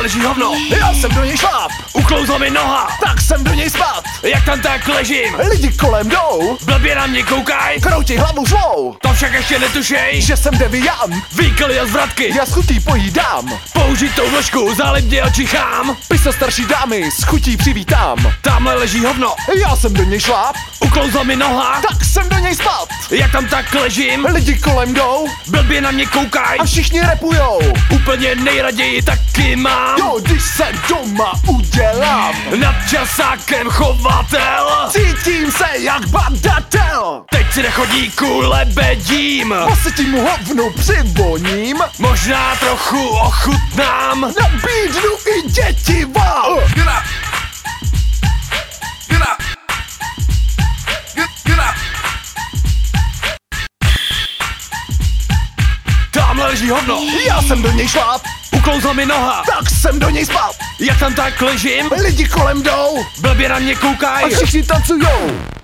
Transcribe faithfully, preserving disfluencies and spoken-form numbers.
leží hovno. Já jsem do něj šláp, Uklouzla mi noha, tak jsem do něj spát. jak tam tak ležím. Lidi kolem jdou, Blbě na mě koukaj, krouti hlavu svou, to však ještě netušej, že jsem deviant. výkaly a zvratky, Já s chutí pojídám, použitou vložku, zálib mě očichám. pisa starší dámy s chutí přivítám. Tamhle leží hovno, Já jsem do něj šláp, uklouzla mi noha, tak jsem do něj spát. jak tam tak ležím. Lidi kolem jdou Blbě na mě koukaj, a všichni rapujou. úplně nejraději taky mám. Jo, když se doma udělám, Nad časákem chovatel, cítím se jak badatel. teď si nechodíku lebedím, Posetím hovnu přivoním, možná trochu ochutnám. nabídnu i děti vám. Get up. Get up. Get, get up. Tamhle leží hovno, Já jsem do něj šláp, uklouzla mi noha, tak jsem do něj spát. jak tam tak ležím. Lidi kolem jdou Blbě na mě koukaj, a všichni tancujou.